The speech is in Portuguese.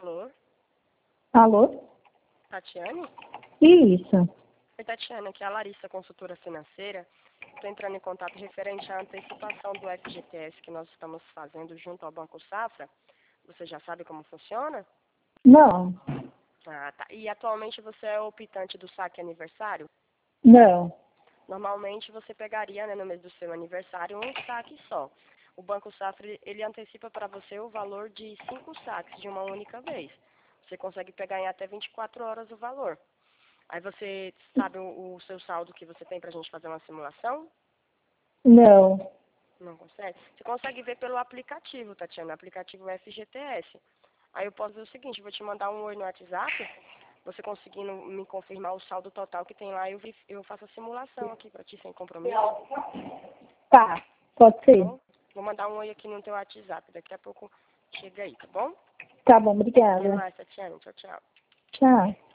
Alô? Alô? Tatiane? Isso. Oi, Tatiane, aqui é a Larissa, consultora financeira. Estou entrando em contato referente à antecipação do FGTS que nós estamos fazendo junto ao Banco Safra. Você já sabe como funciona? Não. Ah, tá. E atualmente você é optante do saque aniversário? Não. Normalmente você pegaria, né, no mês do seu aniversário, um saque só. O Banco Safra, ele antecipa para você o valor de 5 saques de uma única vez. Você consegue pegar em até 24 horas o valor. Aí você sabe o seu saldo que você tem para a gente fazer uma simulação? Não. Não consegue? Você consegue ver pelo aplicativo, Tatiana, o aplicativo FGTS. Aí eu posso ver o seguinte, vou te mandar um oi no WhatsApp, você conseguindo me confirmar o saldo total que tem lá, eu faço a simulação aqui para ti sem compromisso, Tá. Pode tá ser. bom? Vou mandar um oi aqui no teu WhatsApp, daqui a pouco chega aí, tá bom? Tá bom, Até obrigada. mais, Tatiana. Tchau, tchau. Tchau.